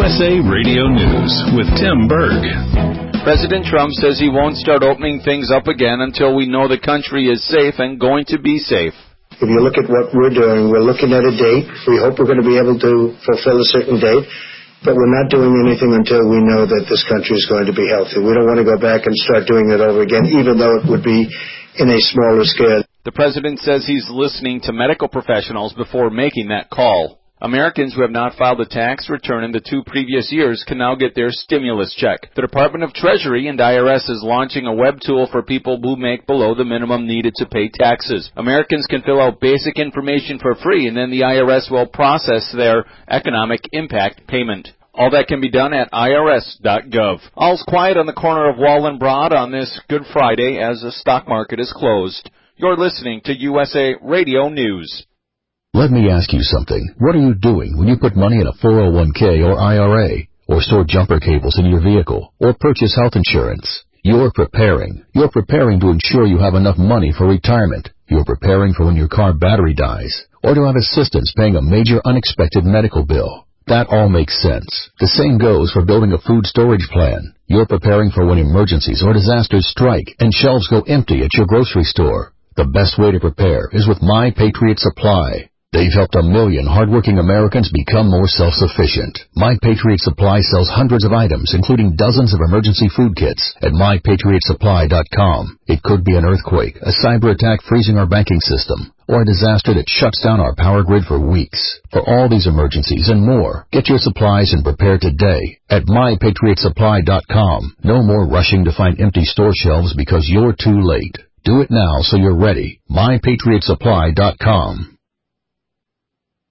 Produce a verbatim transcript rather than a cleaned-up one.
S A Radio News with Tim Berg. President Trump says he won't start opening things up again until we know the country is safe and going to be safe. If you look at what we're doing, we're looking at a date. We hope we're going to be able to fulfill a certain date, but we're not doing anything until we know that this country is going to be healthy. We don't want to go back and start doing it over again, even though it would be in a smaller scale. The president says he's listening to medical professionals before making that call. Americans who have not filed a tax return in the two previous years can now get their stimulus check. The Department of Treasury and I R S is launching a web tool for people who make below the minimum needed to pay taxes. Americans can fill out basic information for free, and then the I R S will process their economic impact payment. All that can be done at I R S dot gov. All's quiet on the corner of Wall and Broad on this Good Friday as the stock market is closed. You're listening to U S A Radio News. Let me ask you something. What are you doing when you put money in a four oh one k or I R A, or store jumper cables in your vehicle, or purchase health insurance? You're preparing. You're preparing to ensure you have enough money for retirement. You're preparing for when your car battery dies, or to have assistance paying a major unexpected medical bill. That all makes sense. The same goes for building a food storage plan. You're preparing for when emergencies or disasters strike and shelves go empty at your grocery store. The best way to prepare is with My Patriot Supply. They've helped a million hardworking Americans become more self-sufficient. My Patriot Supply sells hundreds of items, including dozens of emergency food kits, at my patriot supply dot com. It could be an earthquake, a cyber attack freezing our banking system, or a disaster that shuts down our power grid for weeks. For all these emergencies and more, get your supplies and prepare today at my patriot supply dot com. No more rushing to find empty store shelves because you're too late. Do it now so you're ready. my patriot supply dot com.